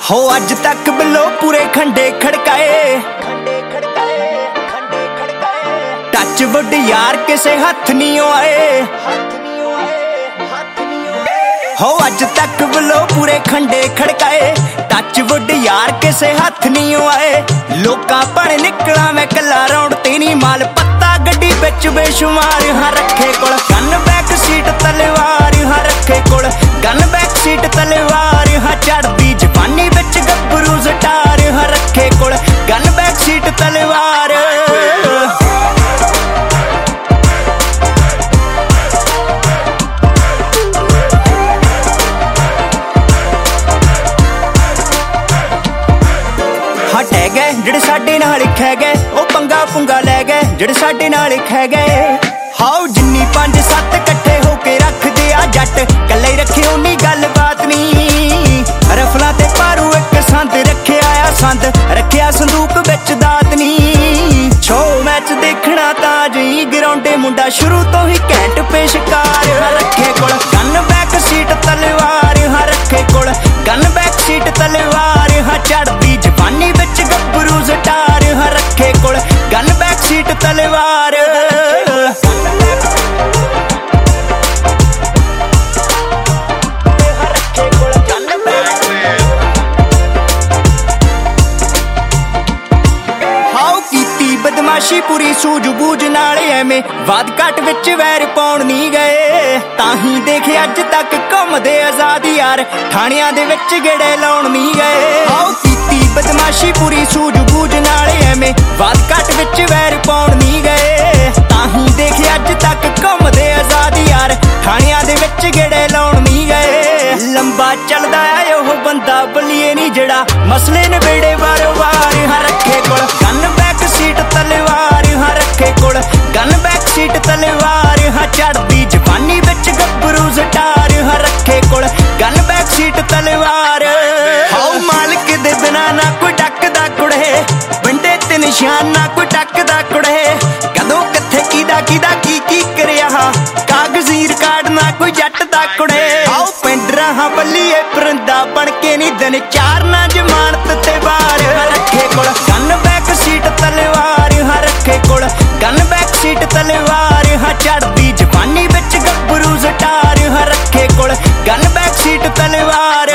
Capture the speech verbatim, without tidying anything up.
हो अज तक बिलो पूरे खंडे खड़काए, टच वुड यार किसे हथ नहीं आए। हो अज तक बिलो पूरे खंडे खड़काए, टच वुड यार किसे हथ नहीं आए। लोकां पण निकला मैं कला रौंड ते नी माल पत्ता गड्डी बिच बेशुमार। हाँ रखे कोल गन बैक सीट तलवार, हाँ रखे कोल गन बैक सीट तलवार। हाँ चढ़दी जवानी बिच गब्बरू स्टार, हाँ रखे कोल गन बैक सीट तलवार। हटे गए जिहड़े साडे नाल खै गए, ओ पंगा पुंगा लै गए जिहड़े साडे नाल खै गए। हाओ जिन्नी पंज सत्त कट्ठे होके रखदे आ जट, कल्ले रखे उन्नी गल बात नी। रफलां ते पारू इक संद रखे आया संद, रखिया संदूक बिच दात नी। छो मैच देखना तां जी ग्राउंडे मुंडा शुरू तो ही घैंट पेशकार। रखे कोल गन बैक सीट तलवार, हाँ रखे कोल गन बैक सीट तलवार। हाँ चढ़दी जवानी बिच गब्बरू स्टार, हाँ रखे कोल गन बैक सीट तलवार। बदमाशी पूरी सूझबूझ नाल एवें वाद घट विच वैर पाउण नहीं गए। ताही देखे अज तक घुमदे आजाद यार, थाणियां दे विच गेड़े लाउण नहीं गए। आओ कीती बदमाशी पूरी सूझबूझ नाल एवें वाद घट विच वैर पाउण नहीं गए। ताही देखे अज तक घुमदे आजाद यार, थाणियां दे विच गेड़े लाउण नहीं गए। लंबा चलदा है ओह बंदा बलिए नहीं जेड़ा मसले नवेड़े वारो वार। हाँ रखे कोल गन बैक सीट तलवार, हाँ रखे कोल गन बैक सीट तलवार। हाँ चढ़दी जवानी बिच गब्बरू स्टार, हाँ रखे कोल गन बैक सीट तलवार। हाओ मालिक दे बिना ना कोई डकदा कुड़े, बंडे ते निशान ना कोई टकदा कुड़े। कदों किथे कीदा कीदा की की करिया, कागजी रिकार्ड ना कोई जट दा कुड़े। आओ पिंड रहा बल्लीए परिंदा बन के नी दिन चार ना जमानत ते बार। रखे कोल गन बैक सीट तलवार, हाँ रखे कोल गन बैक सीट तलवार। हाँ चढ़दी जवानी बिच गब्बरू स्टार, हाँ रखे कोल गन बैक सीट तलवार।